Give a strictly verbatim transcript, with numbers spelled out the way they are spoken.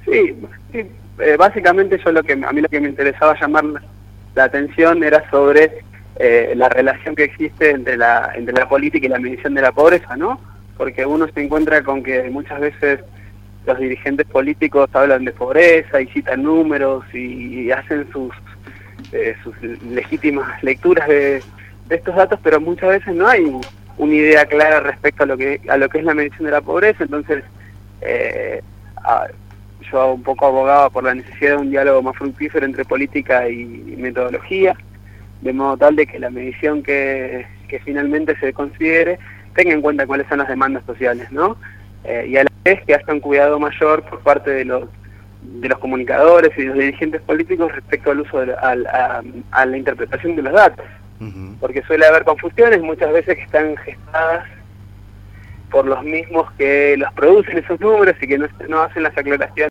Sí, sí, eh, básicamente yo lo que a mí lo que me interesaba llamar la atención era sobre eh, la relación que existe entre la entre la política y la medición de la pobreza, ¿no? Porque uno se encuentra con que muchas veces los dirigentes políticos hablan de pobreza y citan números y, y hacen sus eh, sus legítimas lecturas de, de estos datos, pero muchas veces no hay una idea clara respecto a lo que a lo que es la medición de la pobreza. Entonces eh, a, yo un poco abogaba por la necesidad de un diálogo más fructífero entre política y metodología, de modo tal de que la medición que, que finalmente se considere tenga en cuenta cuáles son las demandas sociales, ¿no? Eh, y a la vez que haya un cuidado mayor por parte de los de los comunicadores y de los dirigentes políticos respecto al uso de, al, a, a la interpretación de los datos, uh-huh. Porque suele haber confusiones muchas veces que están gestadas por los mismos que los producen esos números y que no, no hacen las aclaraciones